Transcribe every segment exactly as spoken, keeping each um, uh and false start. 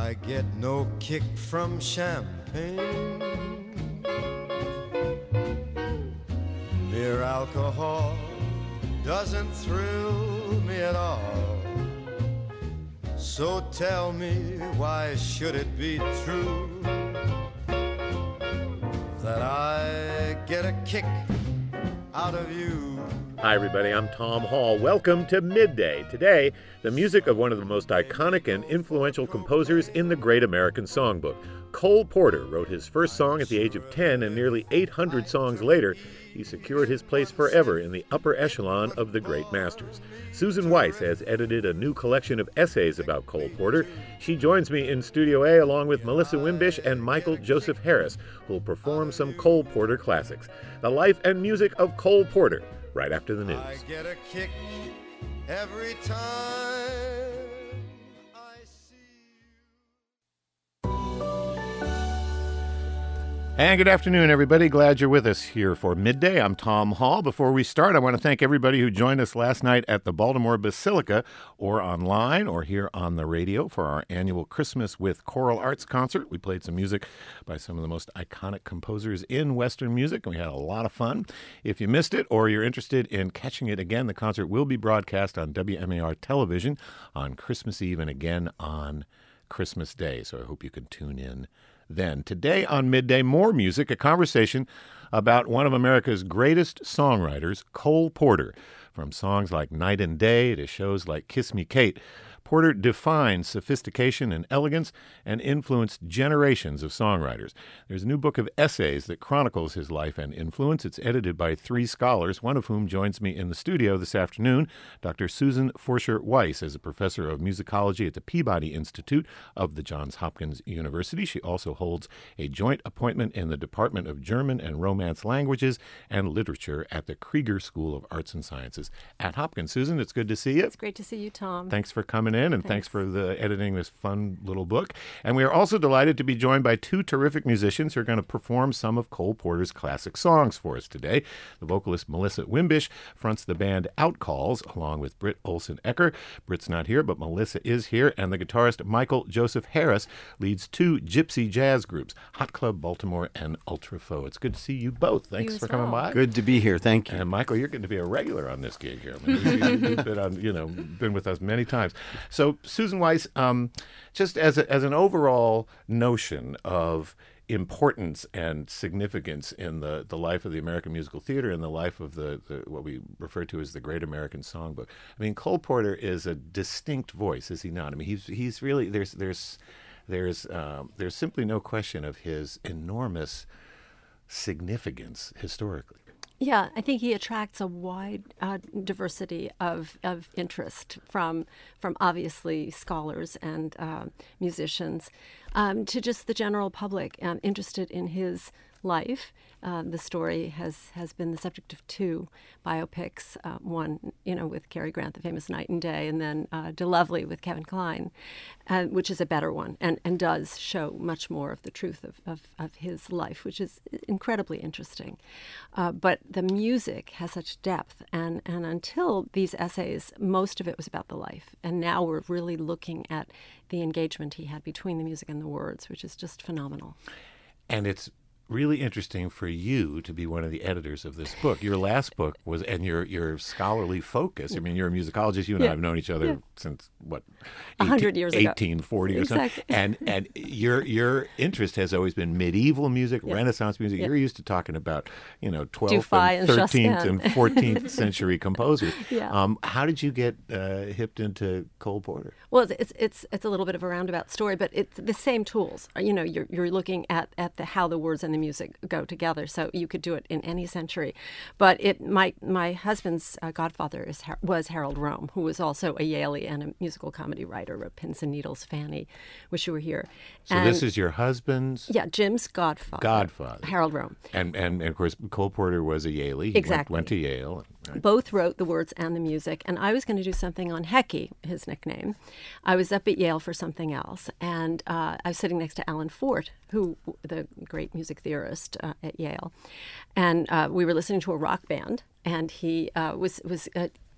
I get no kick from champagne. Mere alcohol doesn't thrill me at all. So tell me, why should it be true that I get a kick out of you? Hi, everybody. I'm Tom Hall. Welcome to Midday. Today, the music of one of the most iconic and influential composers in the Great American Songbook. Cole Porter wrote his first song at the age of ten, and nearly eight hundred songs later, he secured his place forever in the upper echelon of the great masters. Susan Weiss has edited a new collection of essays about Cole Porter. She joins me in Studio A along with Melissa Wimbish and Michael Joseph Harris, who will perform some Cole Porter classics. The life and music of Cole Porter, right after the news. I get a kick every time I see you. And good afternoon, everybody. Glad you're with us here for Midday. I'm Tom Hall. Before we start, I want to thank everybody who joined us last night at the Baltimore Basilica, or online, or here on the radio for our annual Christmas with Choral Arts concert. We played some music by some of the most iconic composers in Western music, and we had a lot of fun. If you missed it or you're interested in catching it again, the concert will be broadcast on W M A R television on Christmas Eve and again on Christmas Day, so I hope you can tune in then. Today on Midday, more music, a conversation about one of America's greatest songwriters, Cole Porter. From songs like Night and Day to shows like Kiss Me Kate, Porter defined sophistication and elegance and influenced generations of songwriters. There's a new book of essays that chronicles his life and influence. It's edited by three scholars, one of whom joins me in the studio this afternoon. Doctor Susan Forsher Weiss is a professor of musicology at the Peabody Institute of the Johns Hopkins University. She also holds a joint appointment in the Department of German and Romance Languages and Literature at the Krieger School of Arts and Sciences at Hopkins. Susan, it's good to see you. It's great to see you, Tom. Thanks for coming in, and thanks. thanks Thanks. for the editing this fun little book. And we are also delighted to be joined by two terrific musicians who are going to perform some of Cole Porter's classic songs for us today. The vocalist Melissa Wimbish fronts the band Outcalls along with Britt Olsen-Ecker. Britt's not here, but Melissa is here. And the guitarist Michael Joseph Harris leads two gypsy jazz groups, Hot Club Baltimore and Ultrafaux. It's good to see you both. Thanks You for as coming well. by. Good to be here. Thank you. And Michael, you're going to be a regular on this gig here. I mean, you, you've been on, you know, been with us many times. So, Susan Weiss, um, just as a, as an overall notion of importance and significance in the, the life of the American musical theater and the life of the, the what we refer to as the Great American Songbook. I mean, Cole Porter is a distinct voice, is he not? I mean, he's he's really there's there's there's um, there's simply no question of his enormous significance historically. Yeah, I think he attracts a wide uh, diversity of, of interest from from obviously scholars and uh, musicians um, to just the general public um, interested in his life. Uh, the story has, has been the subject of two biopics, uh, one, you know, with Cary Grant, the famous Night and Day, and then uh, DeLovely with Kevin Kline, uh, which is a better one and, and does show much more of the truth of, of, of his life, which is incredibly interesting. Uh, but the music has such depth, and, and until these essays, most of it was about the life. And now we're really looking at the engagement he had between the music and the words, which is just phenomenal. And it's really interesting for you to be one of the editors of this book. Your last book was, and your your scholarly focus. I mean, you're a musicologist. You and yeah. I have known each other yeah. since what, a hundred years ago, eighteen forty or exactly. something. And and your your interest has always been medieval music, yeah. Renaissance music. Yeah. You're used to talking about, you know, twelfth Dufay and and thirteenth Josquin. and fourteenth century composers. Yeah. Um, how did you get uh, hipped into Cole Porter? Well, it's, it's it's it's a little bit of a roundabout story, but it's the same tools. You know, you're you're looking at, at the how the words and the music go together. So you could do it in any century. But it my my husband's uh, godfather is was Harold Rome, who was also a Yaley and a musical comedy writer, wrote Pins and Needles, Fanny, Wish You Were Here. So and, this is your husband's yeah, Jim's godfather. godfather. Harold Rome. And, and and of course Cole Porter was a Yaley. He Exactly. went, went to Yale. Right. Both wrote the words and the music, and I was going to do something on Hecky, his nickname. I was up at Yale for something else, and uh, I was sitting next to Alan Fort, who the great music theorist uh, at Yale, and uh, we were listening to a rock band, and he uh, was was uh,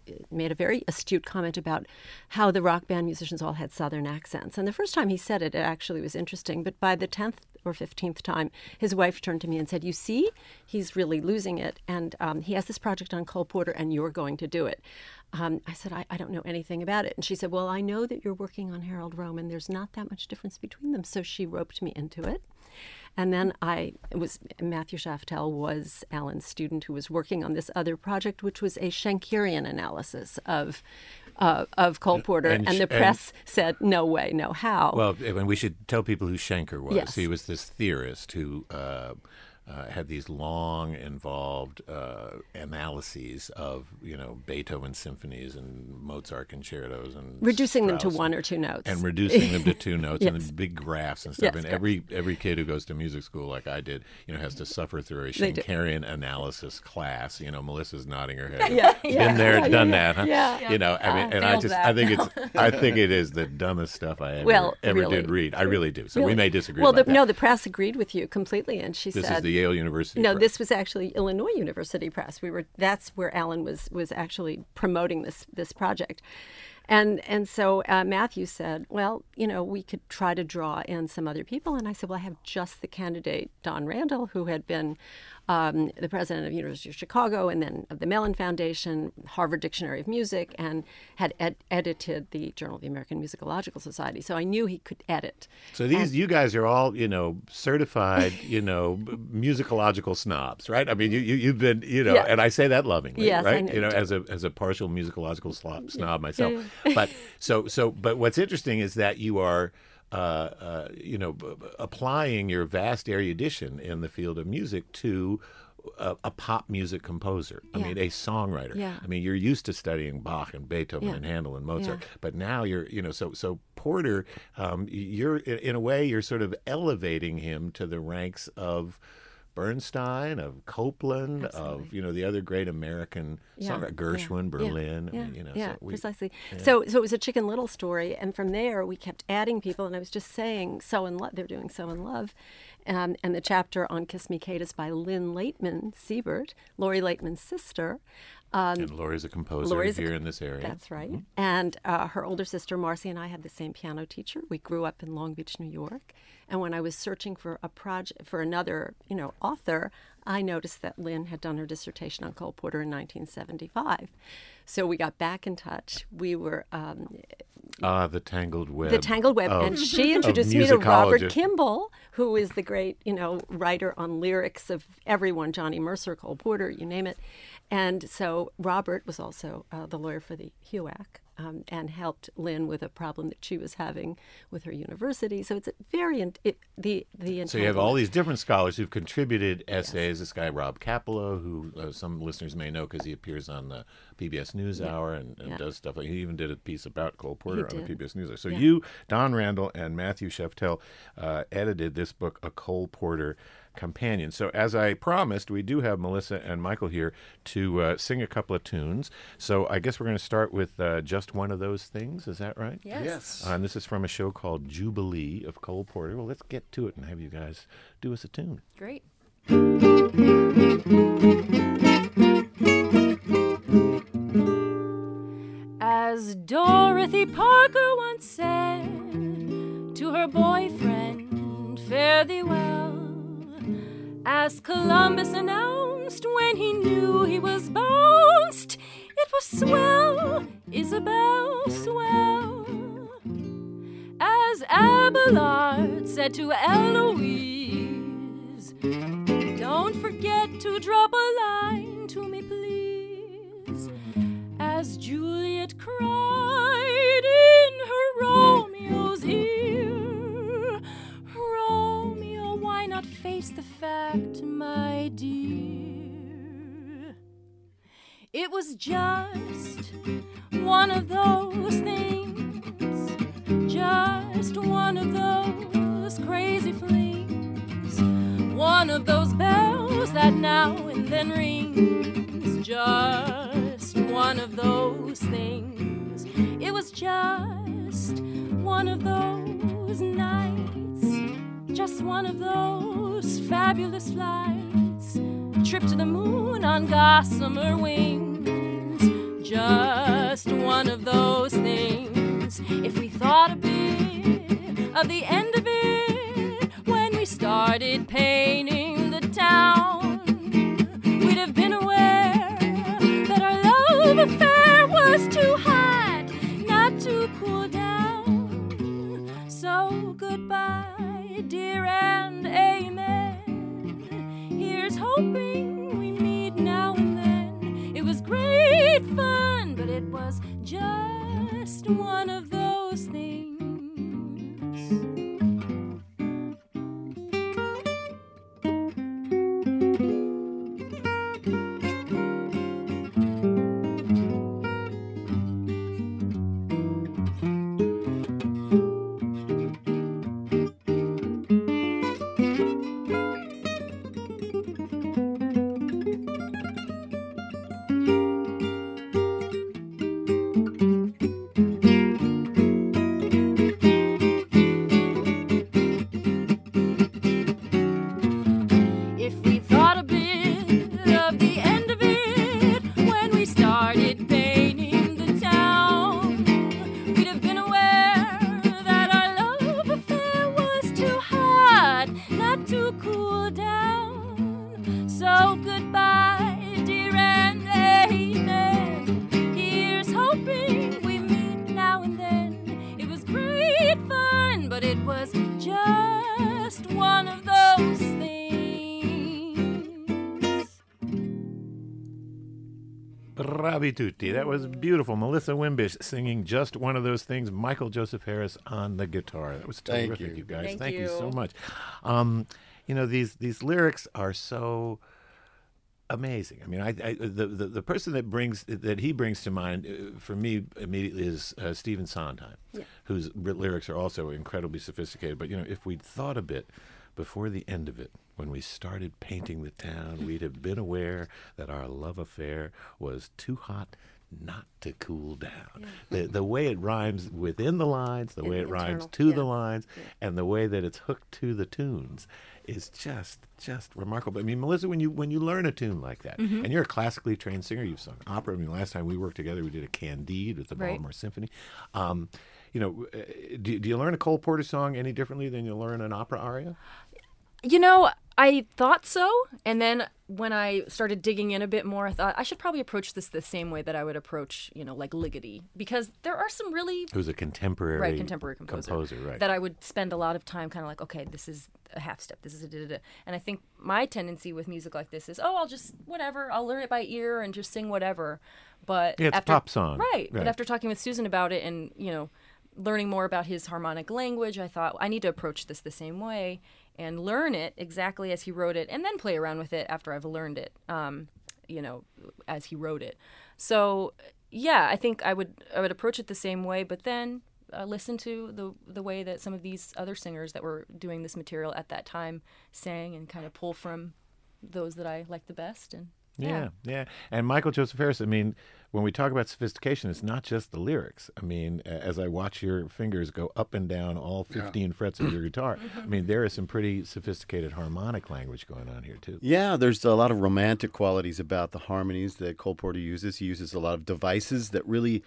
made a very astute comment about how the rock band musicians all had Southern accents. And the first time he said it, it actually was interesting. But by the tenth or fifteenth time, his wife turned to me and said, you see, he's really losing it. And um, he has this project on Cole Porter, and you're going to do it. Um, I said, I, I don't know anything about it. And she said, well, I know that you're working on Harold Roman. There's not that much difference between them. So she roped me into it. And then I it was Matthew Shaftel was Alan's student who was working on this other project, which was a Schenkerian analysis of uh, of Cole Porter. And, and the press and, said, no way, no how. Well, and we should tell people who Schenker was. Yes. He was this theorist who uh, uh, had these long, involved uh, analyses of, you know, Beethoven symphonies and Mozart concertos and reducing Strauss them to one or two notes. And reducing them to two notes Yes. and then big graphs and stuff. Yes, and every every kid who goes to music school like I did, you know, has to suffer through a They do. Schenkerian analysis class. You know, Melissa's nodding her head. Yeah, Been yeah. there, Yeah, done yeah, that, huh? yeah. You know, I mean, and I failed just, that. I think it's, I think it is the dumbest stuff I ever, Well, ever really. did read. I really do. So we Really? may disagree Well, about the, that. no, the press agreed with you completely, and she This said, is the Yale University no, Press. this was actually Illinois University Press. We were that's where Alan was was actually promoting this this project. And and so uh, Matthew said, well, you know, we could try to draw in some other people. And I said, well, I have just the candidate, Don Randall, who had been um, the president of University of Chicago and then of the Mellon Foundation, Harvard Dictionary of Music, and had ed- edited the Journal of the American Musicological Society. So I knew he could edit. So these, And- you guys are all, you know, certified, you know, b- musicological snobs, right? I mean, you, you you've been, you know, Yeah. and I say that lovingly, Yes, I right? know you know, you do. as a as a partial musicological slo- snob myself. Yeah. But so so, but what's interesting is that you are. Uh, uh, you know, b- b- applying your vast erudition in the field of music to a, a pop music composer. I Yeah. mean, a songwriter. Yeah. I mean, you're used to studying Bach and Beethoven Yeah. and Handel and Mozart, Yeah. but now you're, you know, so so Porter, um, you're in a way you're sort of elevating him to the ranks of Bernstein, of Copland, Absolutely. of you know the other great American Yeah, songwriters, Gershwin, yeah, Berlin. Yeah, I mean, you know, yeah, so we, precisely. So, so it was a Chicken Little story, and from there we kept adding people. And I was just saying, "So in Love," they're doing "So in Love," um, and the chapter on "Kiss Me Kate" is by Lynn Laitman Siebert, Laurie Laitman's sister. Um, and Laurie's a composer Laurie's a here co- in this area. That's right. And uh, her older sister, Marcy, and I had the same piano teacher. We grew up in Long Beach, New York. And when I was searching for a project, for another, you know, author, I noticed that Lynn had done her dissertation on Cole Porter in nineteen seventy-five. So we got back in touch. We were um, Ah, the Tangled Web. the Tangled Web, of- and she of introduced me to Robert musicology. Kimball, who is the great, you know, writer on lyrics of everyone, Johnny Mercer, Cole Porter, you name it. And so Robert was also uh, the lawyer for the H U A C um, and helped Lynn with a problem that she was having with her university. So it's a very in- it, the the So you have all entanglement. these different scholars who've contributed essays. This guy Rob Capello, who uh, some listeners may know because he appears on the P B S NewsHour and, and Yeah. does stuff. He even did a piece about Cole Porter on the did. P B S NewsHour. So Yeah. you, Don Randall, and Matthew Sheftel uh, edited this book, A Cole Porter Companion. So as I promised, we do have Melissa and Michael here to uh, sing a couple of tunes. So I guess we're going to start with uh, Just One of Those Things. Is that right? Yes. Yes. Uh, and this is from a show called Jubilee of Cole Porter. Well, let's get to it and have you guys do us a tune. Great. As Dorothy Parker once said to her boyfriend, fare thee well. As Columbus announced when he knew he was bounced, it was swell, Isabel, swell. As Abelard said to Eloise, don't forget to drop a line to me, please. As Juliet cried in her Romeo's ear, Romeo, why not face the fact, my dear? It was just one of those things, just one of those crazy flings, one of those bells that now and then rings, just one of those things. It was just one of those nights, just one of those fabulous flights, trip to the moon on gossamer wings, just one of those things. If we thought a bit of the end of it when we started painting the town, we'd have been aware that our love affair was too hot not to cool down. So goodbye, dear, and amen. Here's hoping we meet now and then. It was great fun, but it was just one of those things. Bravi tutti. That was beautiful. Melissa Wimbish singing Just One of Those Things. Michael Joseph Harris on the guitar. That was terrific, Thank you. you guys. Thank Thank you. you. so much. Um, you know, these these lyrics are so amazing. I mean, I, I the, the the person that brings that he brings to mind uh, for me immediately is uh, Stephen Sondheim, Yeah. whose r- lyrics are also incredibly sophisticated. But you know, if we'd thought a bit before the end of it, when we started painting the town, we'd have been aware that our love affair was too hot not to cool down. The the way it rhymes within the lines, the In- way it rhymes internal, to yeah. the lines, Yeah. and the way that it's hooked to the tunes is just just remarkable. I mean, Melissa, when you when you learn a tune like that, Mm-hmm. and you're a classically trained singer, you've sung opera. I mean, last time we worked together, we did a Candide with the Right. Baltimore Symphony. Um, you know, uh, do, do you learn a Cole Porter song any differently than you learn an opera aria? You know, I thought so, and then when I started digging in a bit more, I thought I should probably approach this the same way that I would approach, you know, like Ligeti, because there are some really Who's a contemporary right contemporary composer, right? that I would spend a lot of time kind of like, okay, this is a half step, this is a da da da, and I think my tendency with music like this is, oh, I'll just whatever, I'll learn it by ear and just sing whatever. But Yeah, it's a after, pop song. right? But Right. after talking with Susan about it and you know, learning more about his harmonic language, I thought I need to approach this the same way and learn it exactly as he wrote it, and then play around with it after I've learned it, um, you know, as he wrote it. So, yeah, I think I would I would approach it the same way, but then uh, listen to the the way that some of these other singers that were doing this material at that time sang, and kind of pull from those that I like the best. And Yeah, yeah. And Michael Joseph Harris, I mean, when we talk about sophistication, it's not just the lyrics. I mean, a- as I watch your fingers go up and down all fifteen frets of your guitar, I mean, there is some pretty sophisticated harmonic language going on here, too. Yeah, there's a lot of romantic qualities about the harmonies that Cole Porter uses. He uses a lot of devices that really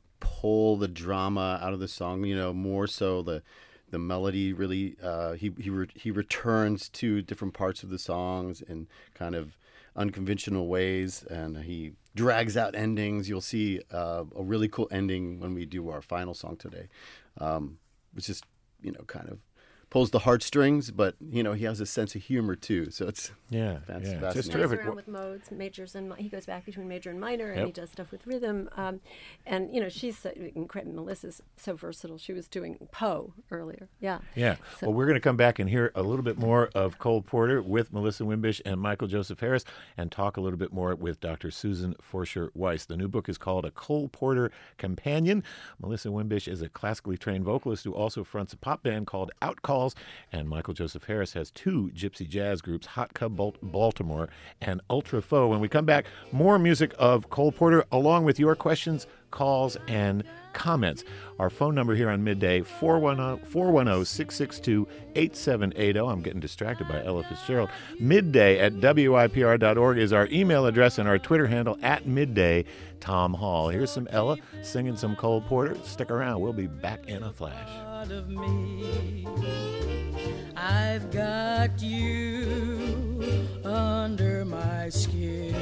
pull the drama out of the song, you know, more so the the melody really uh, he he re- he returns to different parts of the songs in kind of unconventional ways, and he drags out endings. You'll see uh, a really cool ending when we do our final song today, um, which is, you know, kind of pulls the heartstrings, but, you know, he has a sense of humor too. So it's Yeah, That's yeah. It's just fascinating. Plays terrific. around with modes, majors, and mi- he goes back between major and minor, and Yep. he does stuff with rhythm. Um, and you know, she's so, incredible. Melissa's so versatile. She was doing Poe earlier. Yeah. Yeah. So- Well, we're going to come back and hear a little bit more of Cole Porter with Melissa Wimbish and Michael Joseph Harris, and talk a little bit more with Doctor Susan Forsher Weiss. The new book is called A Cole Porter Companion. Melissa Wimbish is a classically trained vocalist who also fronts a pop band called Outcalls, and Michael Joseph Harris has two gypsy jazz groups, Hot Cub Bal- Baltimore and Ultra Foe. When we come back, more music of Cole Porter along with your questions calls and comments. Our phone number here on Midday, four one zero, six six two, eight seven eight zero. I'm getting distracted by Ella Fitzgerald. Midday at W I P R dot org is our email address, and our Twitter handle at Midday Tom Hall. Here's some Ella singing some Cole Porter. Stick around. We'll be back in a flash. Of me, I've got you under my skin.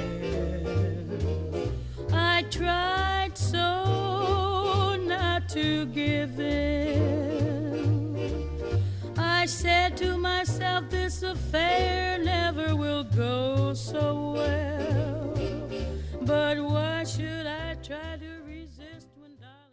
I tried so not to give in. I said to myself, this affair never will go so well. But why should I try to resist when,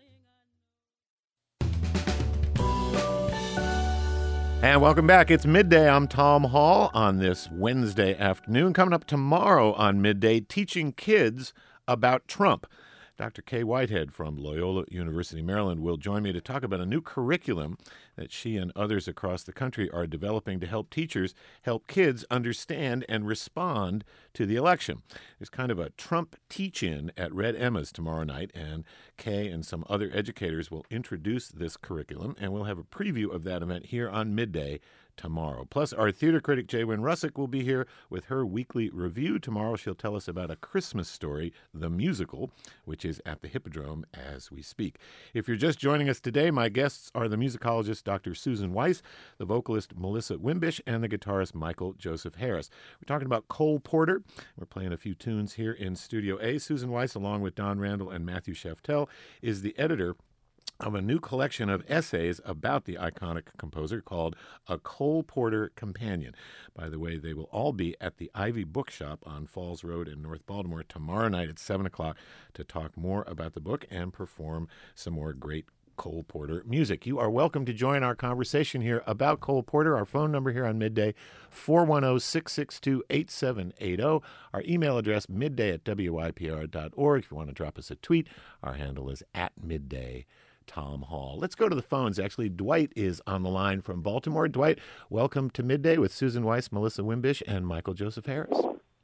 darling, And welcome back. It's Midday. I'm Tom Hall on this Wednesday afternoon. Coming up tomorrow on Midday, teaching kids about Trump. Doctor Kay Whitehead from Loyola University, Maryland, will join me to talk about a new curriculum that she and others across the country are developing to help teachers help kids understand and respond to the election. There's kind of a Trump teach-in at Red Emma's tomorrow night, and Kay and some other educators will introduce this curriculum, and we'll have a preview of that event here on Midday tomorrow. Plus, our theater critic, Jay Wynn Russick, will be here with her weekly review. Tomorrow, she'll tell us about A Christmas Story, the musical, which is at the Hippodrome as we speak. If you're just joining us today, my guests are the musicologist Doctor Susan Weiss, the vocalist Melissa Wimbish, and the guitarist Michael Joseph Harris. We're talking about Cole Porter. We're playing a few tunes here in Studio A. Susan Weiss, along with Don Randall and Matthew Sheftel, is the editor of a new collection of essays about the iconic composer called A Cole Porter Companion. By the way, they will all be at the Ivy Bookshop on Falls Road in North Baltimore tomorrow night at seven o'clock to talk more about the book and perform some more great Cole Porter music. You are welcome to join our conversation here about Cole Porter. Our phone number here on Midday, four one zero, six six two, eight seven eight zero. Our email address, midday at W I P R dot org. If you want to drop us a tweet, our handle is at Midday Tom Hall. Let's go to the phones. Actually, Dwight is on the line from Baltimore. Dwight, welcome to Midday with Susan Weiss, Melissa Wimbish, and Michael Joseph Harris.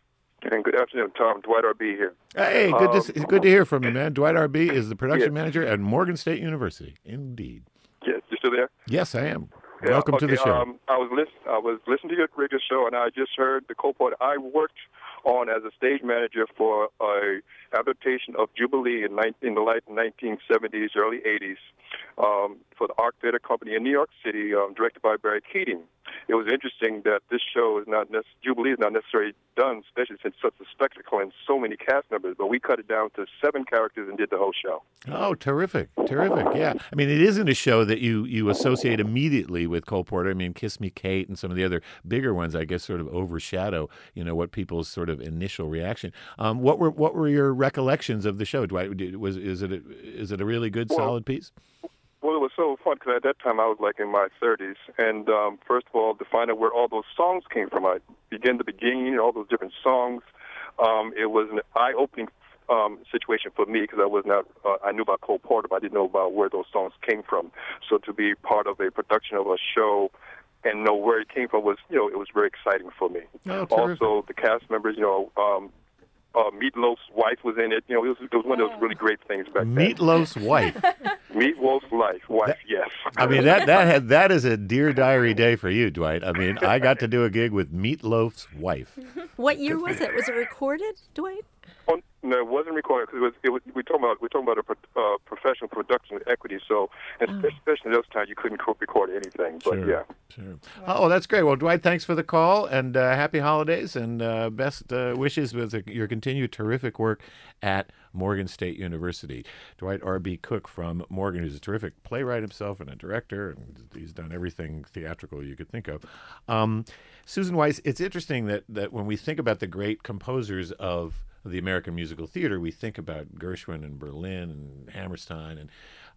And good afternoon, Tom. Dwight R B here. Hey, good um, to good to hear from you, man. Dwight R B is the production yes. manager at Morgan State University. Indeed. Yes, you still there? Yes, I am. Yeah, welcome okay, to the show. Um, I was listen, I was listening to your radio show, and I just heard the Cole Porter. I worked on as a stage manager for a adaptation of Jubilee in, nineteen, in the late nineteen seventies, early eighties, um, for the Arc Theater Company in New York City, um, directed by Barry Keating. It was interesting that this show is not nec- Jubilee is not necessarily done, especially since such a spectacle and so many cast members. But we cut it down to seven characters and did the whole show. Oh, terrific, terrific! Yeah, I mean, it isn't a show that you you associate immediately with Cole Porter. I mean, Kiss Me, Kate, and some of the other bigger ones, I guess, sort of overshadow, you know, what people's sort of initial reaction. Um, what were what were your recollections of the show, Dwight? Was is it a, is it a really good, well, solid piece? Well, it was so fun because at that time I was like in my thirties, and um, first of all, to find out where all those songs came from, I began the beginning, all those different songs. Um, it was an eye-opening um, situation for me because I was not, uh, I knew about Cole Porter, but I didn't know about where those songs came from. So to be part of a production of a show and know where it came from was, you know, it was very exciting for me. Oh, also, the cast members, you know. Um, Uh, Meatloaf's wife was in it. You know, it was, it was one of those really great things back then. Meatloaf's wife. Meatloaf's life, wife, that, yes. I mean, that that had that is a Dear Diary day for you, Dwight. I mean, I got to do a gig with Meatloaf's wife. What year was it? Was it recorded, Dwight? Oh, no, it wasn't recorded because it was, it was, we're talking about we're talking about a pro, uh, professional production equity. So, and Oh. especially those times, you couldn't co- record anything. But Sure, yeah, sure. Oh, that's great. Well, Dwight, thanks for the call, and uh, happy holidays, and uh, best uh, wishes with uh, your continued terrific work at Morgan State University. Dwight R B. Cook from Morgan, who's a terrific playwright himself and a director, and he's done everything theatrical you could think of. Um, Susan Weiss, it's interesting that that when we think about the great composers of the American musical theater, we think about Gershwin and Berlin and Hammerstein, and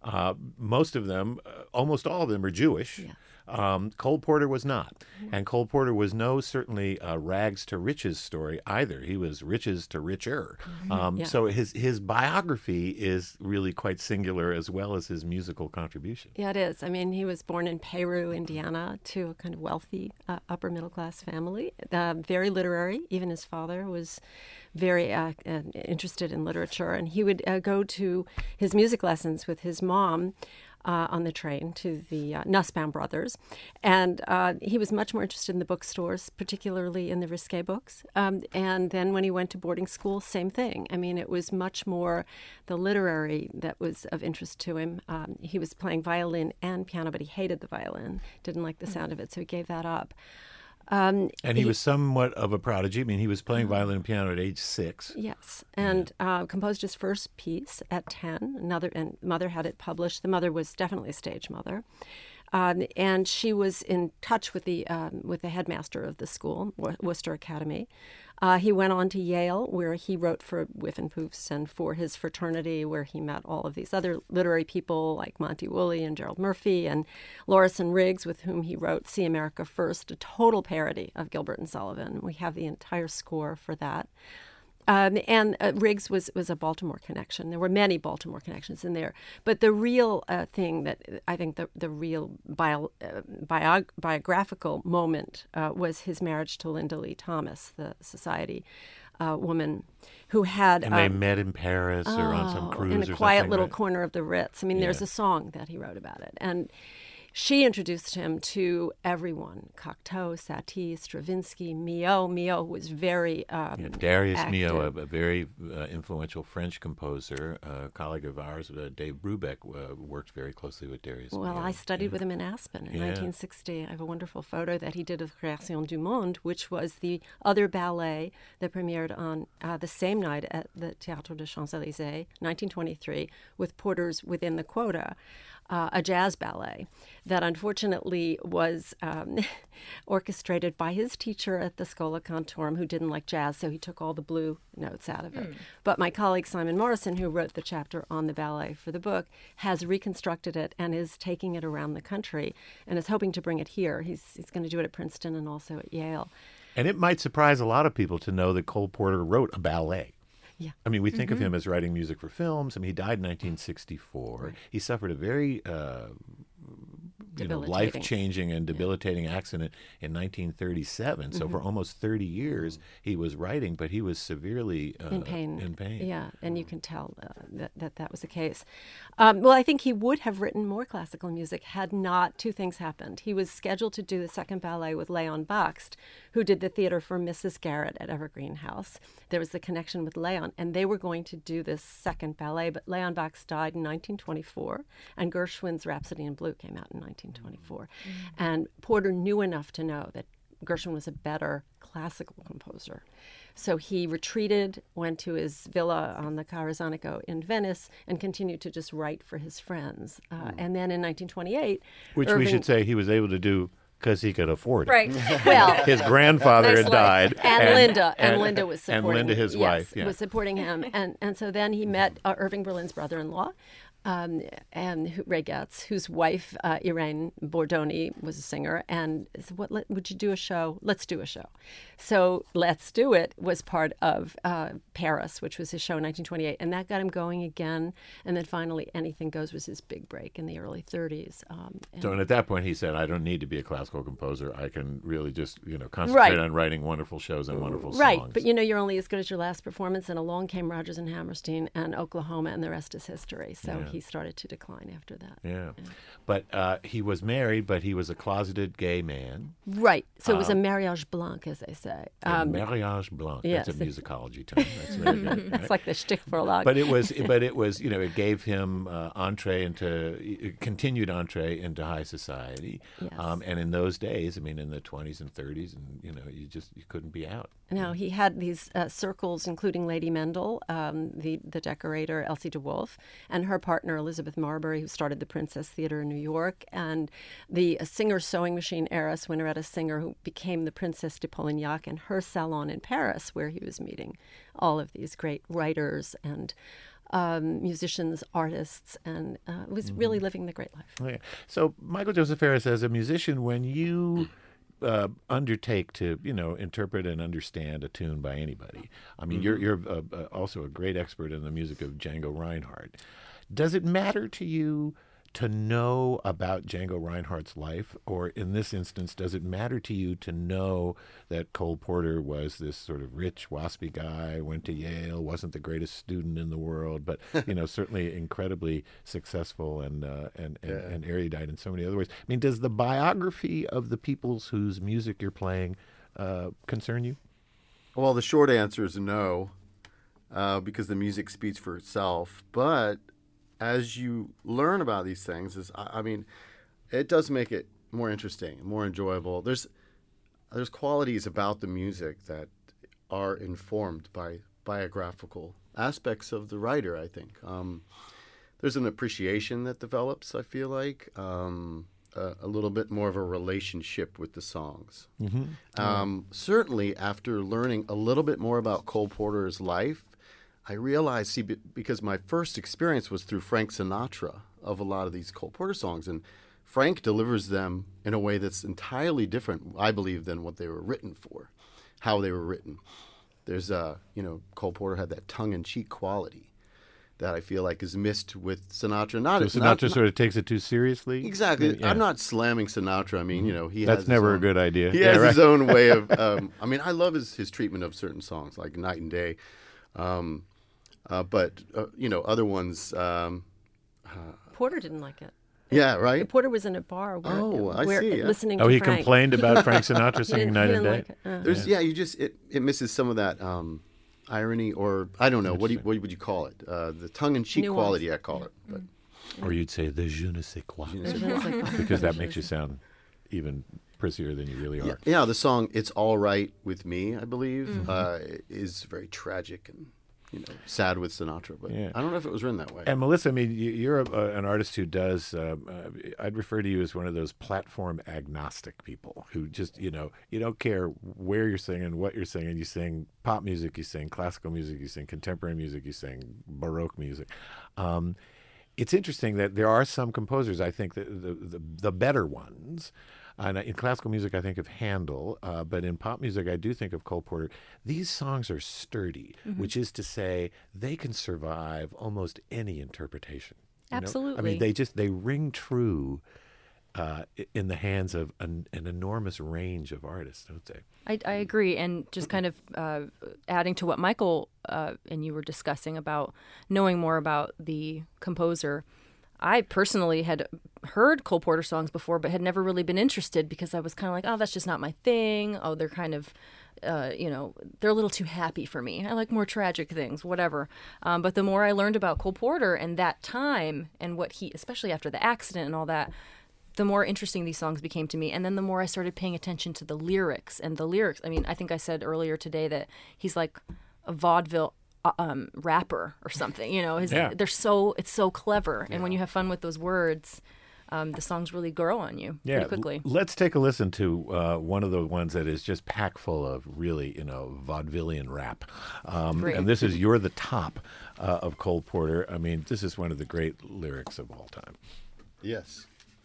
Uh, most of them, uh, almost all of them, are Jewish. Yes. Um, Cole Porter was not. And Cole Porter was no certainly uh, rags to riches story either. He was riches to richer. Um, Yeah. So his, his biography is really quite singular as well as his musical contribution. Yeah, it is. I mean, he was born in Peru, Indiana, to a kind of wealthy uh, upper middle class family. Uh, very literary. Even his father was very uh, uh, interested in literature, and he would uh, go to his music lessons with his mom uh, on the train to the uh, Nussbaum brothers, and uh, he was much more interested in the bookstores, particularly in the risque books. Um, and then when he went to boarding school, same thing. I mean, it was much more the literary that was of interest to him. Um, he was playing violin and piano, but he hated the violin, didn't like the sound of it, so he gave that up. Um, And he, he was somewhat of a prodigy. I mean, he was playing violin and piano at age six. Yes, and uh, composed his first piece at ten. Another, and mother had it published. The mother was definitely a stage mother, um, and she was in touch with the um, with the headmaster of the school, Wor- Worcester Academy. Uh, he went on to Yale, where he wrote for Whiffenpoofs and for his fraternity, where he met all of these other literary people like Monty Woolley and Gerald Murphy and Lorison Riggs, with whom he wrote See America First, a total parody of Gilbert and Sullivan. We have the entire score for that. Um, and uh, Riggs was, was a Baltimore connection. There were many Baltimore connections in there. But the real uh, thing that I think the, the real bio, uh, bio, biographical moment uh, was his marriage to Linda Lee Thomas, the society uh, woman who had... And they um, met in Paris or on some oh, cruise in or a quiet something, little right? corner of the Ritz. I mean, there's Yeah. a song that he wrote about it. And she introduced him to everyone: Cocteau, Satie, Stravinsky, Milhaud. Milhaud was very um, Yeah, Darius active. Milhaud, a, a very uh, influential French composer, a colleague of ours, uh, Dave Brubeck, uh, worked very closely with Darius Well, Milhaud. I studied with him in Aspen in Yeah. nineteen sixty. I have a wonderful photo that he did of Création du Monde, which was the other ballet that premiered on uh, the same night at the Théâtre des Champs-Élysées, nineteen twenty-three, with Porter's Within the Quota, uh, a jazz ballet that unfortunately was um, orchestrated by his teacher at the Schola Cantorum, who didn't like jazz, so he took all the blue notes out of it. But my colleague Simon Morrison, who wrote the chapter on the ballet for the book, has reconstructed it and is taking it around the country and is hoping to bring it here. He's, he's going to do it at Princeton and also at Yale. And it might surprise a lot of people to know that Cole Porter wrote a ballet. Yeah. I mean, we think of him as writing music for films. I mean, he died in nineteen sixty-four. He suffered a very uh, you know, Debilitating. life-changing and debilitating accident in nineteen thirty-seven. So for almost thirty years, he was writing, but he was severely uh, in pain. In pain. Yeah, and you can tell uh, that, that that was the case. Um, well, I think he would have written more classical music had not two things happened. He was scheduled to do the second ballet with Leon Bakst, who did the theater for Missus Garrett at Evergreen House. There was the connection with Leon, and they were going to do this second ballet, but Leon Bakst died in nineteen twenty-four, and Gershwin's Rhapsody in Blue came out in nineteen twenty-four. And Porter knew enough to know that Gershwin was a better classical composer. So he retreated, went to his villa on the Carazanico in Venice, and continued to just write for his friends. Uh, and then in nineteen twenty-eight, Which Irving, we should say he was able to do because he could afford it. Right. well, His grandfather had Nice died. life. And, Linda, and, Linda was and supporting Linda, his yes, wife, yeah. was supporting him, and and so then he met uh, Irving Berlin's brother-in-law, um, and who- Ray Getz, whose wife uh, Irene Bordoni was a singer, and said, "What let, would you do a show? Let's do a show." So "Let's Do It" was part of uh, Paris, which was his show in nineteen twenty-eight, and that got him going again. And then finally, Anything Goes was his big break in the early thirties. Um, and- So and at that point, he said, "I don't need to be a classical composer. I can really just, you know, concentrate Right. on writing wonderful shows and wonderful Right, songs." but you know, you're only as good as your last performance, and along came Rodgers and Hammerstein and Oklahoma, and the rest is history. So Yeah. he started to decline after that. Yeah, but uh, he was married, but he was a closeted gay man. Right, so it was a mariage blanc, as they say. A Um, mariage blanc. yes, That's a it- musicology term. That's very good. it's right? like the shtick for a lot. But it was, but it was, you know, it gave him uh, entree into, continued entree into high society. Yes. Um, and in those days, I mean, in the twenties and thirties, and you know, you just you couldn't be out. Now, he had these uh, circles, including Lady Mendel, um, the, the decorator Elsie de Wolfe, and her partner Elizabeth Marbury, who started the Princess Theater in New York, and the uh, singer sewing machine heiress Winneretta Singer, who became the Princess de Polignac, and her salon in Paris, where he was meeting all of these great writers and um, musicians, artists, and uh, was really living the great life. Yeah. So, Michael Joseph Ferris, as a musician, when you uh, undertake to, you know, interpret and understand a tune by anybody, I mean, mm-hmm. you're you're uh, uh, also a great expert in the music of Django Reinhardt. Does it matter to you to know about Django Reinhardt's life, or in this instance, does it matter to you to know that Cole Porter was this sort of rich, waspy guy, went to Yale, wasn't the greatest student in the world, but you know certainly incredibly successful and uh, and, and, Yeah. and erudite in so many other ways? I mean, does the biography of the peoples whose music you're playing uh, concern you? Well, the short answer is no, uh, because the music speaks for itself. But as you learn about these things, is I I mean, it does make it more interesting, more enjoyable. There's there's qualities about the music that are informed by biographical aspects of the writer, I think. Um, there's an appreciation that develops, I feel like, um, a, a little bit more of a relationship with the songs. Mm-hmm. Um, certainly, after learning a little bit more about Cole Porter's life, I realized, see, be- because my first experience was through Frank Sinatra of a lot of these Cole Porter songs, and Frank delivers them in a way that's entirely different, I believe, than what they were written for, how they were written. There's, uh, you know, Cole Porter had that tongue-in-cheek quality that I feel like is missed with Sinatra. Not So Sinatra not, not, sort of takes it too seriously? Exactly. Yeah. I'm not slamming Sinatra. I mean, you know, he That's has never his a own, good idea. He Yeah, has right. his own way of. Um, I mean, I love his his treatment of certain songs like Night and Day, um, uh, but uh, you know, other ones. Um, Porter didn't like it. yeah, right. Porter was in a bar where, Oh, I where see, yeah. listening Oh, to he Frank. complained about Frank Sinatra He singing didn't- Night he and didn't Day? like it. Uh. There's yeah. you just it, it misses some of that um, irony, or I don't know what do you, what would you call it? Uh, the tongue-in-cheek Nuance. quality, I call it. But Or you'd say the je ne sais quoi, ne sais It's like- because that makes you sound even prissier than you really are. yeah, yeah, the song "It's All Right with Me," I believe, Mm-hmm. uh, is very tragic and you know sad with Sinatra. But Yeah. I don't know if it was written that way. And Melissa, I mean, you- you're a, a, an artist who does, um, uh, I'd refer to you as one of those platform agnostic people who just, you know, you don't care where you're singing, what you're singing. You sing pop music, you sing classical music, you sing contemporary music, you sing Baroque music. Um, it's interesting that there are some composers, I think, that the, the, the better ones. And in classical music, I think of Handel, uh, but in pop music, I do think of Cole Porter. These songs are sturdy, which is to say they can survive almost any interpretation. you know? I Absolutely. mean, they just, they ring true uh, i- in the hands of an, an enormous range of artists, don't they? I, I agree, and just kind of uh, adding to what Michael uh, and you were discussing about knowing more about the composer. I personally had heard Cole Porter songs before, but had never really been interested because I was kind of like, oh, that's just not my thing. Oh, they're kind of, uh, you know, they're a little too happy for me. I like more tragic things, whatever. Um, but the more I learned about Cole Porter and that time and what he, especially after the accident and all that, the more interesting these songs became to me. And then the more I started paying attention to the lyrics and the lyrics. I mean, I think I said earlier today that he's like a vaudeville uh, um, rapper or something, you know, his, Yeah. they're so, it's so clever. And when you have fun with those words, um, the songs really grow on you pretty quickly. l- let's take a listen to uh, one of the ones that is just packed full of really, you know, vaudevillian rap. Um, Great. and this is "You're the Top" uh, of Cole Porter. I mean, this is one of the great lyrics of all time. Yes.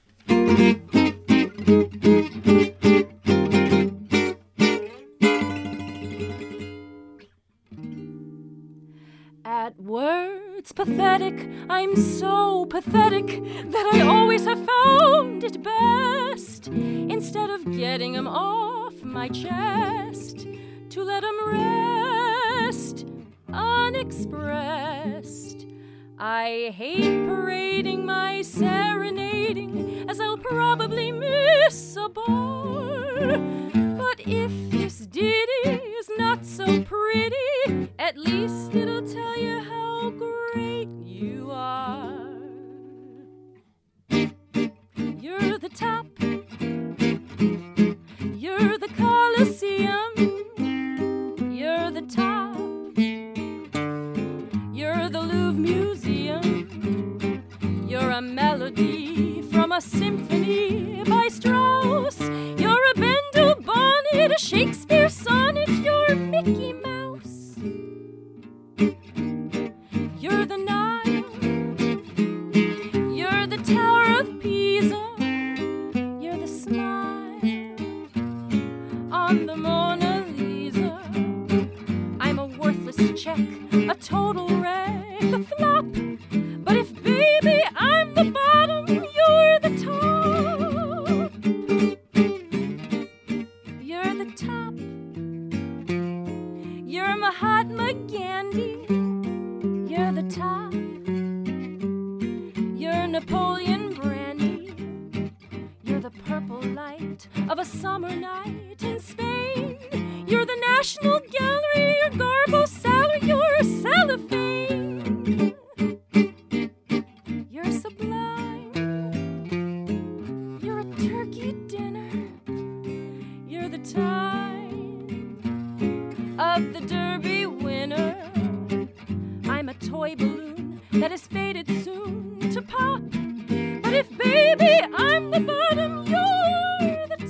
At words pathetic, I'm so pathetic that I always have found it best, instead of getting 'em off my chest, to let 'em rest unexpressed. I hate parading my serenading, as I'll probably miss a bar. But if this ditty is not so pretty, at least it'll tell you how great you are. You're the top. You're the Colosseum. You're the top. You're the Louvre Museum. You're a melody from a symphony by Strauss. You're a Bendel bonnet, a Shakespeare sonnet. You're Mickey Mouse. You're the night. light of a summer night in Spain. You're the National Gallery, your Garbo salary, you're cellophane. You're sublime. You're a turkey dinner. You're the time of the Derby winner. I'm a toy balloon that is fated soon to pop. But if, baby, I'm the bottom, you're the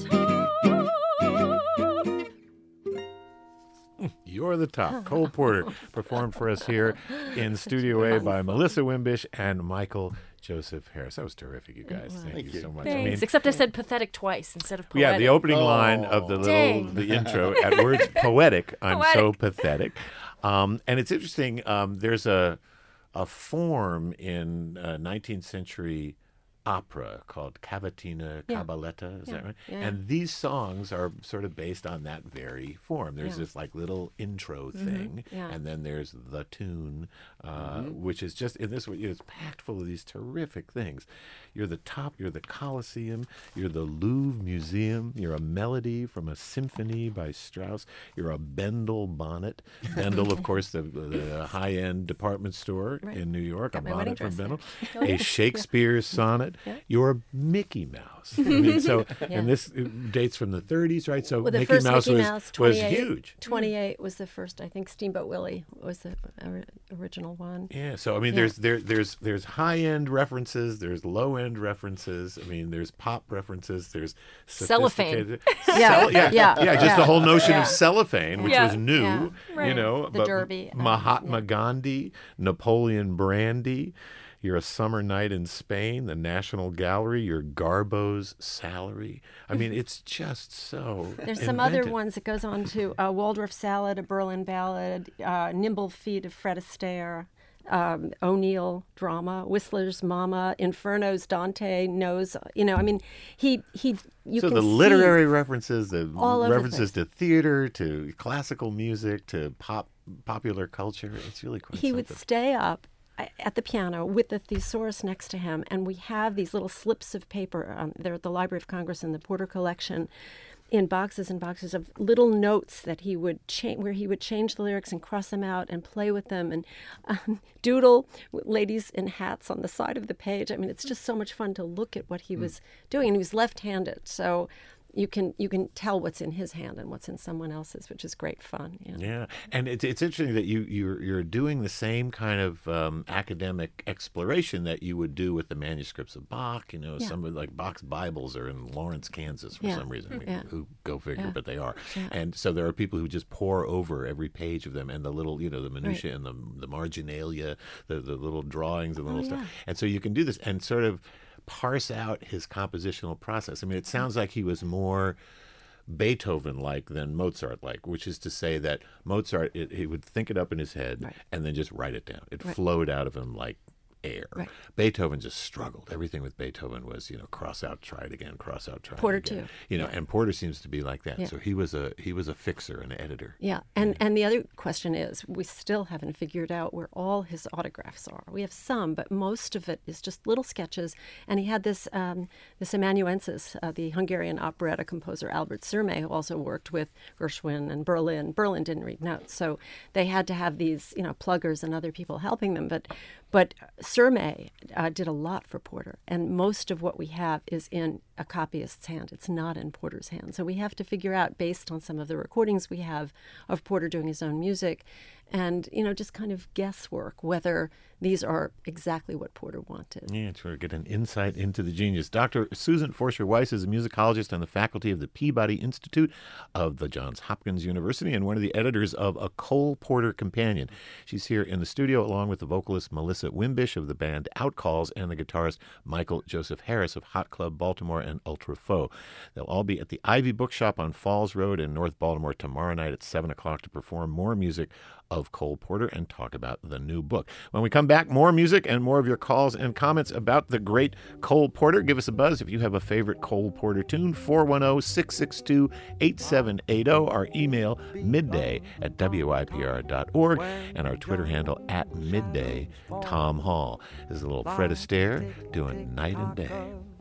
top. You're the top. Cole Porter performed for us here in Studio A by Melissa Wimbish and Michael Joseph Harris. That was terrific, you guys. Thank, Thank you, you. so much. Thanks. I mean, Except I said pathetic twice instead of poetic. yeah, the opening Oh. line of the little Dang. the intro at words poetic. I'm so Poetic. pathetic. Um, and it's interesting. Um, there's a a form in uh, nineteenth century opera called cavatina Yeah. cabaletta. Is Yeah. that right? Yeah. And these songs are sort of based on that very form. There's Yeah. this like little intro thing, Yeah. and then there's the tune, uh, which is just in this way. It's packed full of these terrific things. You're the top. You're the Colosseum. You're the Louvre Museum. You're a melody from a symphony by Strauss. You're a Bendel bonnet. Bendel, of course, the, the high-end department store Right. in New York. Got a my wedding bonnet from dress Bendel. there. A Shakespeare sonnet. Yeah. You're a Mickey Mouse. I mean, so, Yeah. and this uh, dates from the thirties, right? So Well, the Mickey first Mouse Mickey was Mouse, was twenty-eight huge. twenty-eight was the first. I think Steamboat Willie was the ori- original one. Yeah, so I mean, Yeah. there's there there's there's high end references, there's low end references. I mean, there's pop references, there's Cellophane. sophisticated- Yeah, Cell- yeah, yeah, yeah, just yeah, the whole notion yeah. of cellophane, which Yeah. was new, Yeah, you right. know. The but Derby, um, Mahatma yeah. Gandhi, Napoleon Brandy. You're a summer night in Spain, the National Gallery, your Garbo's salary. I mean, it's just so. There's some other inventive. ones that goes on to uh, Waldorf Salad, a Berlin Ballad, uh, Nimble Feet of Fred Astaire, um, O'Neill drama, Whistler's Mama, Inferno's Dante knows. You know, I mean, he he. You so can the see literary references, the all over the references to theater, to classical music, to pop popular culture. It's really quite he would something. stay up uh, at the piano with the thesaurus next to him, and we have these little slips of paper. Um, they're at the Library of Congress in the Porter collection, in boxes and boxes of little notes that he would change, where he would change the lyrics and cross them out and play with them and um, doodle with ladies in hats on the side of the page. I mean, it's just so much fun to look at what he was doing, and he was left-handed, so. You can you can tell what's in his hand and what's in someone else's, which is great fun. Yeah. Yeah, and it's it's interesting that you you're you're doing the same kind of um, academic exploration that you would do with the manuscripts of Bach. You know, Yeah. some of like Bach's Bibles are in Lawrence, Kansas, for Yeah. some reason. I mean, Yeah. who go figure, Yeah. but they are. Yeah. And so there are people who just pour over every page of them and the little, you know, the minutia and the the marginalia, the the little drawings and the Oh, little yeah. stuff. And so you can do this and sort of parse out his compositional process. I mean, it sounds like he was more Beethoven-like than Mozart-like, which is to say that Mozart, it, he would think it up in his head Right. and then just write it down. It Right. flowed out of him like air. Right. Beethoven just struggled. Everything with Beethoven was, you know, cross out, try it again, cross out, try Porter it again. too. You know, and Porter seems to be like that. Yeah. So he was a he was a fixer, an editor. Yeah, and and the other question is, we still haven't figured out where all his autographs are. We have some, but most of it is just little sketches. And he had this um, this amanuensis, uh, the Hungarian operetta composer Albert Surmé, who also worked with Gershwin and Berlin. Berlin didn't read notes, so they had to have these, you know, pluggers and other people helping them. But but Surmé uh, did a lot for Porter, and most of what we have is in a copyist's hand. It's not in Porter's hand. So we have to figure out, based on some of the recordings we have of Porter doing his own music, and, you know, just kind of guesswork whether these are exactly what Porter wanted. Yeah, to get an insight into the genius. Doctor Susan Forscher-Weiss is a musicologist on the faculty of the Peabody Institute of the Johns Hopkins University and one of the editors of A Cole Porter Companion. She's here in the studio along with the vocalist Melissa Wimbish of the band Outcalls and the guitarist Michael Joseph Harris of Hot Club Baltimore and Ultra Faux. They'll all be at the Ivy Bookshop on Falls Road in North Baltimore tomorrow night at seven o'clock to perform more music of Cole Porter and talk about the new book. When we come back, more music and more of your calls and comments about the great Cole Porter. Give us a buzz if you have a favorite Cole Porter tune. four one zero, six six two, eight seven eight zero. Our email, midday at W I P R dot org. And our Twitter handle, at midday Tom Hall. This is a little Fred Astaire doing Night and Day.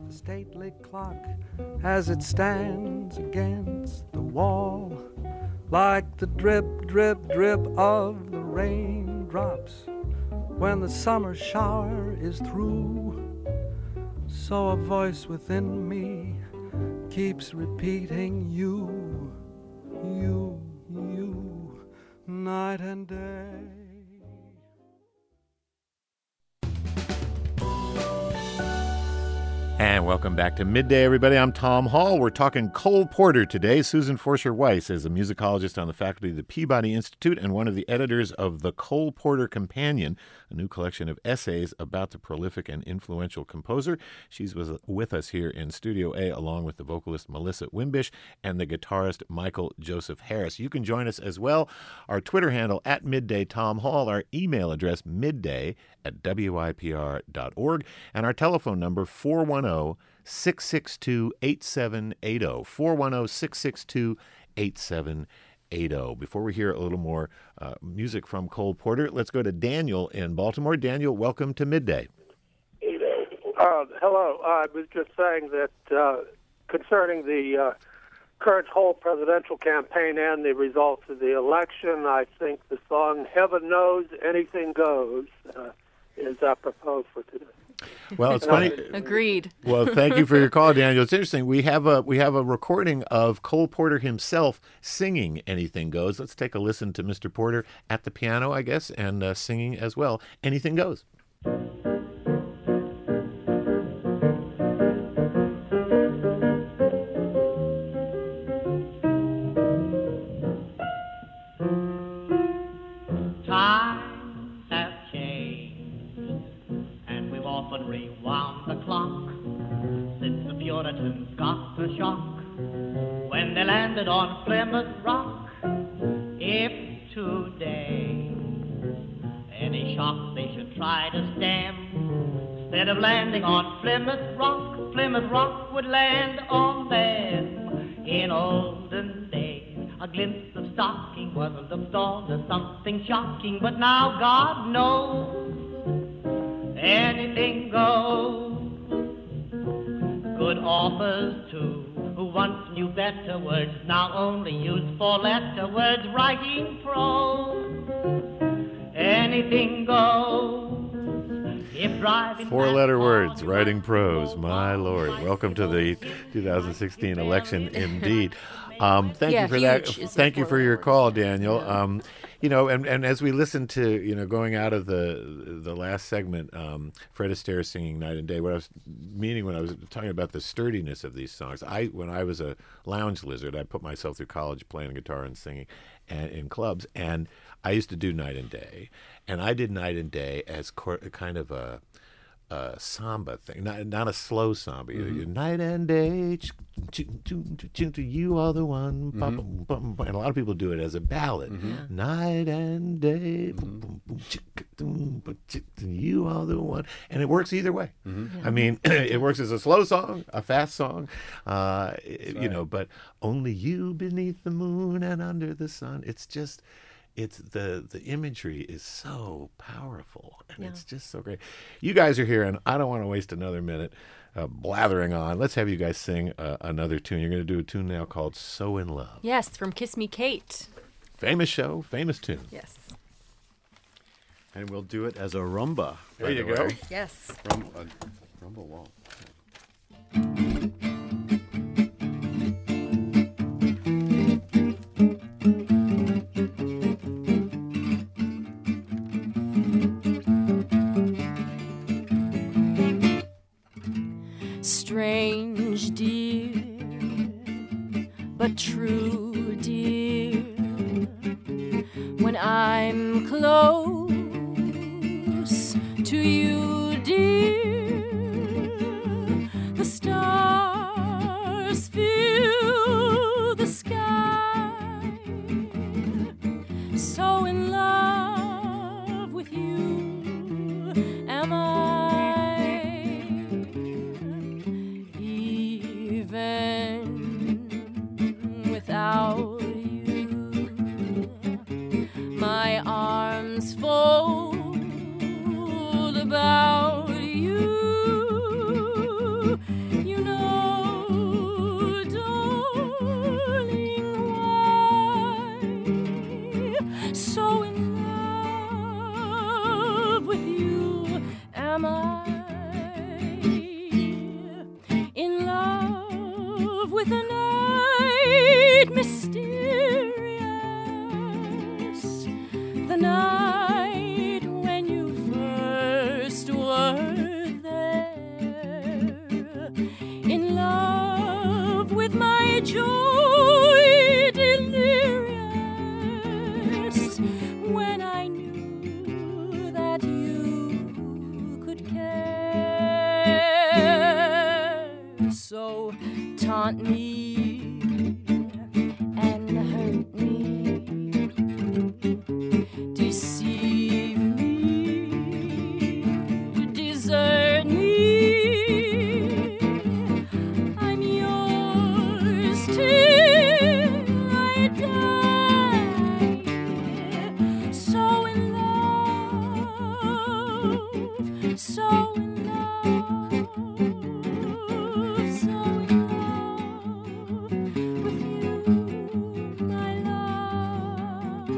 the stately clock as it stands against the wall, like the drip, drip, drip of the raindrops when the summer shower is through. So a voice within me keeps repeating you, you, you, night and day. And welcome back to Midday, everybody. I'm Tom Hall. We're talking Cole Porter today. Susan Forscher-Weiss is a musicologist on the faculty of the Peabody Institute and one of the editors of The Cole Porter Companion, a new collection of essays about the prolific and influential composer. She's with us here in Studio A, along with the vocalist Melissa Wimbish and the guitarist Michael Joseph Harris. You can join us as well. Our Twitter handle, at Midday Tom Hall. Our email address, midday at W I P R dot org. And our telephone number, four one zero, six six two, eight seven eight zero, four one zero, six six two, eight seven eight zero. Before we hear a little more uh, music from Cole Porter, let's go to Daniel in Baltimore. Daniel, welcome to Midday. Uh, hello. I was just saying that uh, concerning the uh, current whole presidential campaign and the results of the election, I think the song Heaven Knows Anything Goes uh, is apropos for today. Well, it's funny. Agreed. Well, thank you for your call, Daniel. It's interesting. We have a we have a recording of Cole Porter himself singing "Anything Goes." Let's take a listen to Mister Porter at the piano, I guess, and uh, singing as well. "Anything Goes." Rewound the clock since the Puritans got the shock when they landed on Plymouth Rock. If today any shock they should try to stem, instead of landing on Plymouth Rock, Plymouth Rock would land on them. In olden days, a glimpse of stocking was looked on as something shocking, but now God knows anything goes. Good authors, too, who once knew better words, now only use four-letter words, writing prose. Anything goes. If driving Four-letter words, writing prose. My Lord. Welcome to the two thousand sixteen election, indeed. Um, thank yeah, you for that. huge Thank you for your call, Daniel. Um, you know, and, and as we listen to, you know, going out of the the last segment, um, Fred Astaire singing Night and Day, what I was meaning when I was talking about the sturdiness of these songs, I when I was a lounge lizard, I put myself through college playing guitar and singing and, in clubs, and I used to do Night and Day, and I did Night and Day as cor- kind of a Uh, samba thing, not not a slow samba. Mm-hmm. Night and day, you are the one. Mm-hmm. And a lot of people do it as a ballad. Mm-hmm. Night and day, mm-hmm. you are the one, and it works either way. Mm-hmm. Yeah. I mean, it works as a slow song, a fast song, uh, you right. know. But only you beneath the moon and under the sun. It's just. It's the the imagery is so powerful, and yeah. it's just so great. You guys are here, and I don't want to waste another minute uh, blathering on. Let's have you guys sing uh, another tune. You're going to do a tune now called "So in Love." Yes, from Kiss Me Kate. Famous show, famous tune. Yes. And we'll do it as a rumba. There you go. Way. Yes. Rum, uh, rumba wall. Strange, dear, but true, dear. When I'm close to you, dear, the stars fill the sky. So in love with you am I. Without you, my arms fold about you. night mysterious, the night when you first were there, in love with my joy delirious, when I knew that you could care. So taunt me and hurt me, deceive me, desert me. I'm yours till I die. So in love, so in love, so in love with you, my love,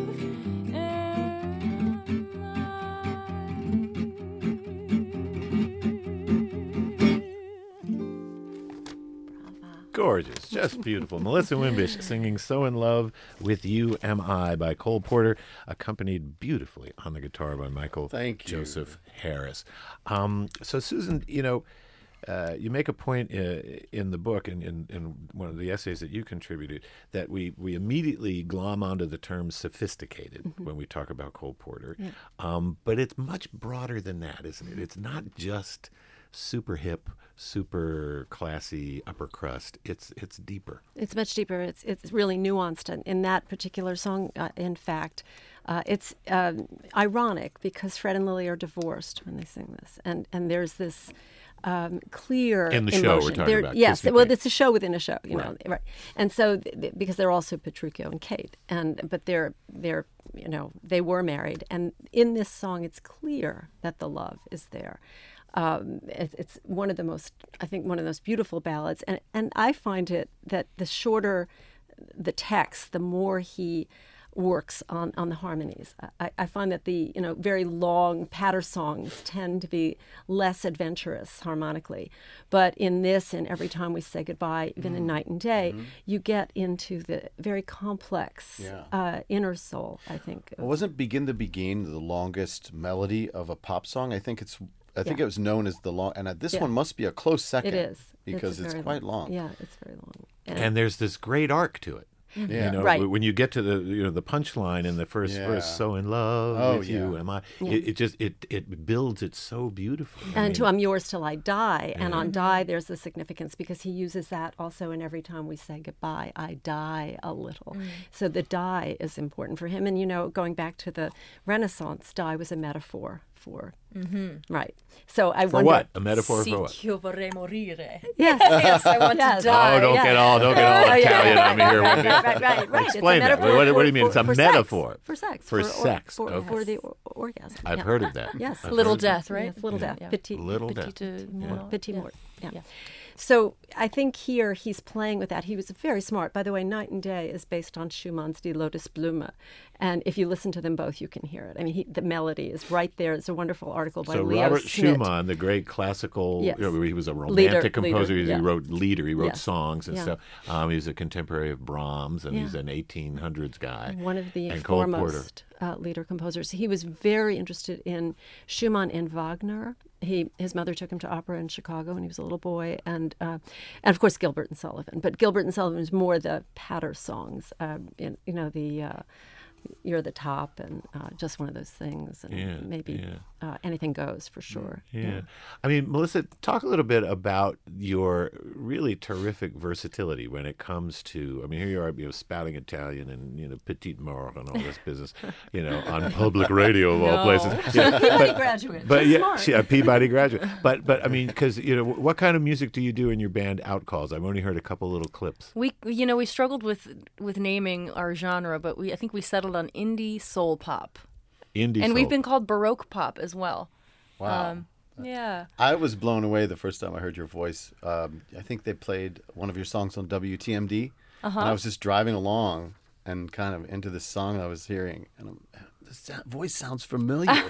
Gorgeous, just beautiful. Melissa Wimbish singing So in Love with You Am I by Cole Porter, accompanied beautifully on the guitar by Michael Thank you. Joseph Harris. Um, so, Susan, you know, uh, you make a point uh, in the book and in, in one of the essays that you contributed that we, we immediately glom onto the term sophisticated Mm-hmm. when we talk about Cole Porter. Um, but it's much broader than that, isn't it? It's not just super hip, super classy, upper crust. It's it's deeper. It's much deeper. It's it's really nuanced. And in that particular song, uh, in fact, uh, it's um, ironic because Fred and Lily are divorced when they sing this, and and there's this um, clear In the emotion. show we're talking They're- about, Yes, Kiss Me well, Kate. it's a show within a show, you know, Right. right? And so th- th- because they're also Petruchio and Kate, and but they're they're you know they were married, and in this song, it's clear that the love is there. Um, it, it's one of the most, I think, one of the most beautiful ballads, and and I find it that the shorter the text, the more he works on, on the harmonies. I, I find that the you know very long patter songs tend to be less adventurous harmonically, but in this and Every Time We Say Goodbye, even in Night and Day, you get into the very complex Yeah. uh, inner soul, I think. Well, wasn't Begin to Begin the longest melody of a pop song? I think it's. I think Yeah. it was known as the long, and uh, this Yeah. one must be a close second. It is. because it's, very quite long. Yeah, it's very long. And there's this great arc to it. Yeah. You know, Right. when you get to the you know the punchline in the first Yeah. verse, "So in love Oh, with you yeah. am I," Yeah. it, it just it it builds it so beautifully. I And to mean, I'm yours till I die. And on die, there's the significance because he uses that also in Every Time We Say Goodbye. I die a little. So the die is important for him. And, you know, going back to the Renaissance, die was a metaphor for, right. So I for wonder. what? A metaphor for what? Io vorrei morire. Yes. Yes, I want Yes. to die. Oh, don't yeah. get all don't get all Oh, yeah, Italian right, on me here. right, with me. right, right, right, right. It's a Explain that. metaphor What, what do you for- mean? It's a for sex. metaphor. For sex. For or- sex. For, Okay. for the or- orgasm. I've yeah. heard of that. Yes. I've Little heard of that. death, right? Yes, little death. Yeah. Petit, Little death. Petite Yeah. mort. Petit Yeah. mort. Yeah. Yeah. So I think here he's playing with that. He was very smart. By the way, Night and Day is based on Schumann's Die Lotusblume. And if you listen to them both, you can hear it. I mean, he, the melody is right there. It's a wonderful article by So Leo Robert Smit. Schumann, the great classical, Yes. you know, he was a romantic Leader, composer. leader, He yeah. wrote Lieder. He wrote Yes. songs and Yeah. stuff. Um, he was a contemporary of Brahms, and Yeah. he's an eighteen hundreds guy. One of the and Cole Porter. foremost uh, leader composers. He was very interested in Schumann and Wagner. He his mother took him to opera in Chicago when he was a little boy, and uh, and of course Gilbert and Sullivan. But Gilbert and Sullivan is more the patter songs. Um, in, you know the. Uh, You're the top, and uh, just one of those things, and Yeah, maybe yeah. Uh, anything goes for sure. Yeah. I mean, Melissa, talk a little bit about your really terrific versatility when it comes to, I mean, here you are, you know, spouting Italian and, you know, petite mort and all this business, you know, on public radio of all No. places. You know, Peabody graduate. But She's yeah, smart. she, a Peabody graduate. But, but I mean, because, you know, what kind of music do you do in your band Outcalls? I've only heard a couple little clips. We, you know, we struggled with with naming our genre, but we I think we settled on indie soul pop, Indie and we've soul. been called Baroque pop as well. Wow. Um, yeah. I was blown away the first time I heard your voice. Um, I think they played one of your songs on W T M D, Uh-huh. and I was just driving along and kind of into this song I was hearing, and I'm, this sa- voice sounds familiar,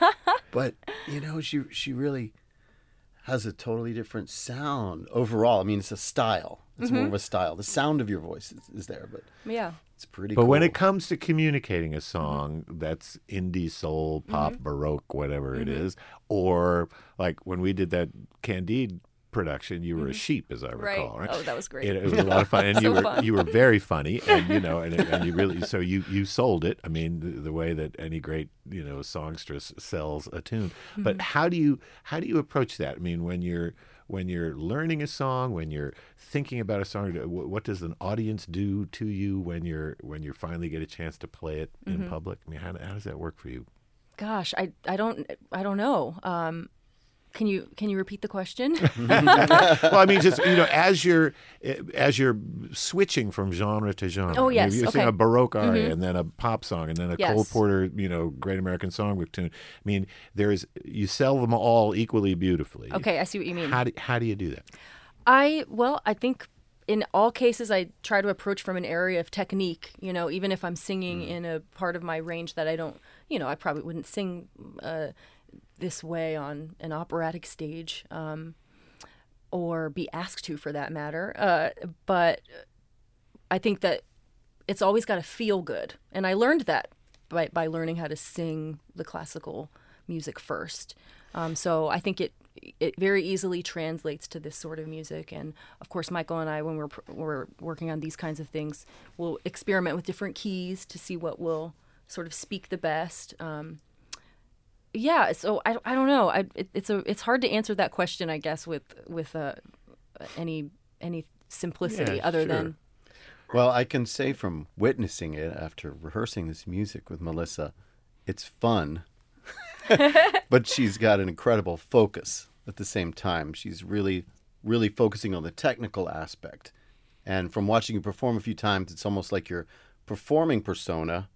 but you know, she she really has a totally different sound overall. I mean, it's a style, It's Mm-hmm. more of a style. The sound of your voice is, is there, but Yeah. it's pretty But cool. when it comes to communicating a song that's indie, soul, pop, Mm-hmm. baroque, whatever it is, or like when we did that Candide production, you were a sheep, as I Mm-hmm. Right. recall, right? Oh, that was great. It, it was a lot of fun, and So you were fun. you were very funny, and you know, and, and you really so you you sold it. I mean, the, the way that any great you know songstress sells a tune. Mm-hmm. But how do you how do you approach that? I mean, when you're when you're learning a song, when you're thinking about a song, wh- what does an audience do to you when you're when you finally get a chance to play it Mm-hmm. in public? I mean, how, how does that work for you? Gosh, I I don't I don't know. Um, can you can you repeat the question? Well, I mean, just you know, as you're as you're switching from genre to genre. Oh, yes, Maybe you're singing okay. a baroque aria and then a pop song and then a Yes. Cole Porter, you know, Great American Songbook tune. I mean, there's you sell them all equally beautifully. Okay, I see what you mean. How do how do you do that? I well, I think in all cases I try to approach from an area of technique. You know, even if I'm singing in a part of my range that I don't, you know, I probably wouldn't sing uh, this way on an operatic stage, um, or be asked to, for that matter. Uh, but I think that it's always got to feel good, and I learned that by by learning how to sing the classical music first. Um, so I think it it very easily translates to this sort of music. And of course, Michael and I, when we're we're working on these kinds of things, we'll experiment with different keys to see what will sort of speak the best. Um, yeah, so I, I don't know. I, it, it's a it's hard to answer that question, I guess, with with uh, any any simplicity Yeah, other sure. than Well, I can say from witnessing it after rehearsing this music with Melissa, it's fun, but she's got an incredible focus at the same time. She's really, really focusing on the technical aspect. And from watching you perform a few times, it's almost like your performing persona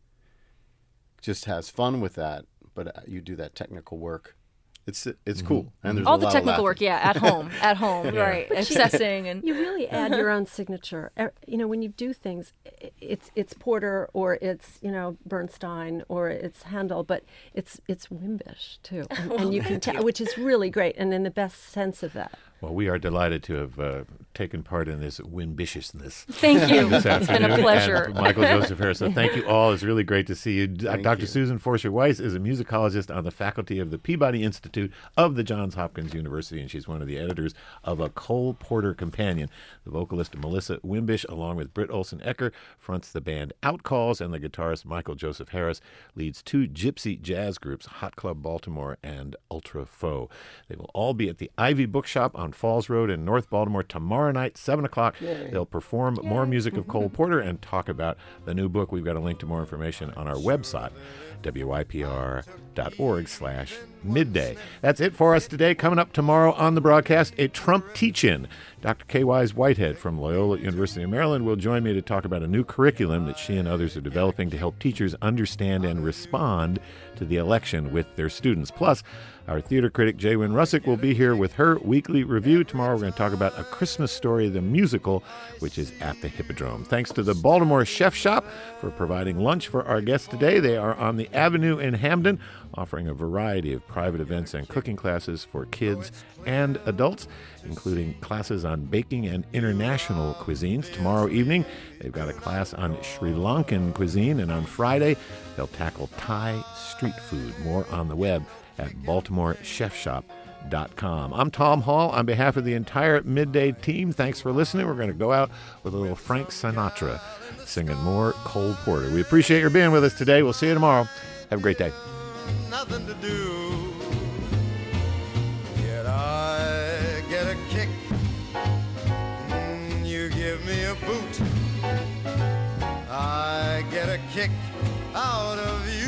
just has fun with that, but you do that technical work. It's it's cool. And there's all a the lot of technical laughing. work. Yeah, at home, at home, right? Obsessing and You really add your own signature. Er, You know, when you do things, i- it's it's Porter or it's you know Bernstein or it's Handel, but it's it's Wimbish too, and, and you can tell, which is really great, and in the best sense of that. Well, we are delighted to have uh, taken part in this wimbiciousness. thank you. This It's been afternoon. a pleasure. And Michael Joseph Harris. So thank you all. It's really great to see you. D- Thank Doctor you. Susan Forsher Weiss is a musicologist on the faculty of the Peabody Institute of the Johns Hopkins University, and she's one of the editors of A Cole Porter Companion. The vocalist Melissa Wimbish, along with Britt Olsen-Ecker, fronts the band Outcalls, and the guitarist Michael Joseph Harris leads two gypsy jazz groups, Hot Club Baltimore and Ultra Faux. They will all be at the Ivy Bookshop on Falls Road in North Baltimore tomorrow night, seven o'clock. They'll perform more music of Cole Porter and talk about the new book. We've got a link to more information on our website, W Y P R dot org slash midday. That's it for us today. Coming up tomorrow on the broadcast, a Trump teach-in. Doctor Kay Wise Whitehead from Loyola University of Maryland will join me to talk about a new curriculum that she and others are developing to help teachers understand and respond to the election with their students. Plus, our theater critic, Jay Wynn Russick, will be here with her weekly review. Tomorrow we're going to talk about A Christmas Story, the musical, which is at the Hippodrome. Thanks to the Baltimore Chef Shop for providing lunch for our guests today. They are on the Avenue in Hamden, offering a variety of private events and cooking classes for kids and adults, including classes on baking and international cuisines. Tomorrow evening, they've got a class on Sri Lankan cuisine, and on Friday, they'll tackle Thai street food. More on the web at baltimore chef shop dot com. I'm Tom Hall. On behalf of the entire Midday team, thanks for listening. We're going to go out with a little Frank Sinatra singing more Cole Porter. We appreciate your being with us today. We'll see you tomorrow. Have a great day. Nothing to do, yet I get a kick. Mm, you give me a boot, I get a kick out of you.